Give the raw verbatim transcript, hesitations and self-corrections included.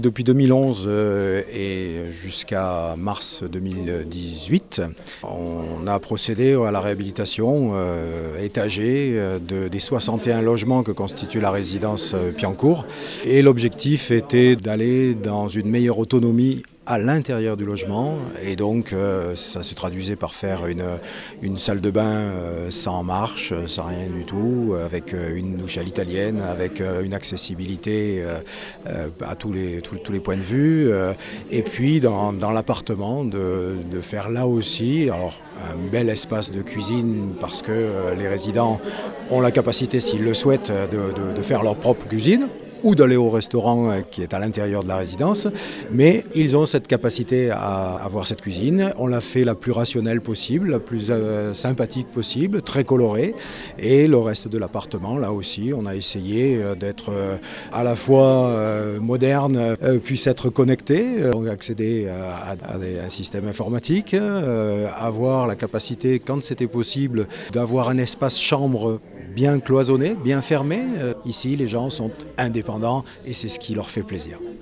Depuis deux mille onze euh, et jusqu'à mars deux mille dix-huit, on a procédé à la réhabilitation euh, étagée euh, de, des soixante et un logements que constitue la résidence euh, Piancourt. Et l'objectif était d'aller dans une meilleure autonomie à l'intérieur du logement, et donc euh, ça se traduisait par faire une, une salle de bain euh, sans marche, sans rien du tout, avec euh, une douche à l'italienne, avec euh, une accessibilité euh, euh, à tous les, tous, tous les points de vue, euh, et puis dans, dans l'appartement de, de faire là aussi alors, un bel espace de cuisine, parce que euh, les résidents ont la capacité, s'ils le souhaitent, de, de, de faire leur propre cuisine, ou d'aller au restaurant qui est à l'intérieur de la résidence, mais ils ont cette capacité à avoir cette cuisine. On l'a fait la plus rationnelle possible, la plus euh, sympathique possible, très colorée, et le reste de l'appartement, là aussi, on a essayé d'être euh, à la fois euh, moderne, euh, puisse être connecté, euh, accéder à, à, des, à un système informatique, euh, avoir la capacité, quand c'était possible, d'avoir un espace chambre bien cloisonné, bien fermé. Ici, les gens sont indépendants et c'est ce qui leur fait plaisir.